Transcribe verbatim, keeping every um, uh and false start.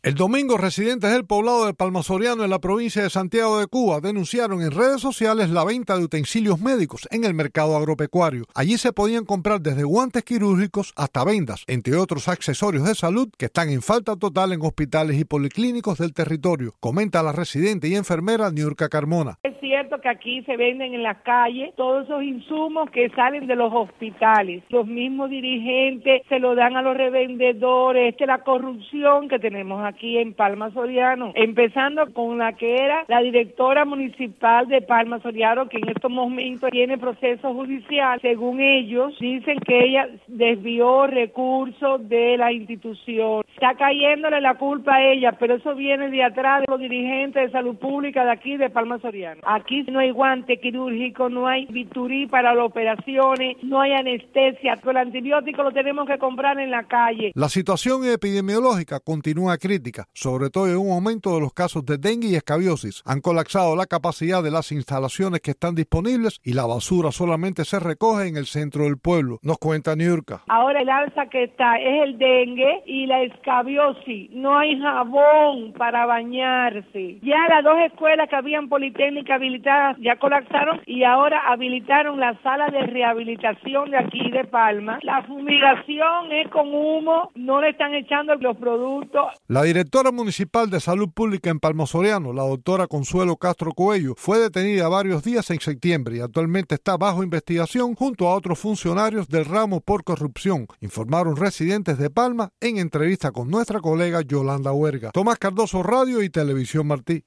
El domingo, residentes del poblado de Palma Soriano en la provincia de Santiago de Cuba denunciaron en redes sociales la venta de utensilios médicos en el mercado agropecuario. Allí se podían comprar desde guantes quirúrgicos hasta vendas, entre otros accesorios de salud que están en falta total en hospitales y policlínicos del territorio, comenta la residente y enfermera Niurka Carmona. Es cierto que aquí se venden en las calles todos esos insumos que salen de los hospitales. Los mismos dirigentes se lo dan a los revendedores. Esta es la corrupción que tenemos aquí. aquí en Palma Soriano, empezando con la que era la directora municipal de Palma Soriano, que en estos momentos tiene proceso judicial. Según ellos, dicen que ella desvió recursos de la institución. Está cayéndole la culpa a ella, pero eso viene de atrás de los dirigentes de salud pública de aquí de Palma Soriano. Aquí no hay guante quirúrgico, no hay bisturí para las operaciones, no hay anestesia. El antibiótico lo tenemos que comprar en la calle. La situación epidemiológica continúa crítica, sobre todo en un aumento de los casos de dengue y escabiosis. Han colapsado la capacidad de las instalaciones que están disponibles y la basura solamente se recoge en el centro del pueblo, nos cuenta Niurka. Ahora el alza que está es el dengue y la escabiosis. No hay jabón para bañarse. Ya las dos escuelas que habían politécnica habilitadas ya colapsaron y ahora habilitaron la sala de rehabilitación de aquí de Palma. La fumigación es con humo, no le están echando los productos. La directora municipal de Salud Pública en Palma Soriano, la doctora Consuelo Castro Coello, fue detenida varios días en septiembre y actualmente está bajo investigación junto a otros funcionarios del ramo por corrupción, informaron residentes de Palma en entrevista con nuestra colega Yolanda Huerga. Tomás Cardoso, Radio y Televisión Martí.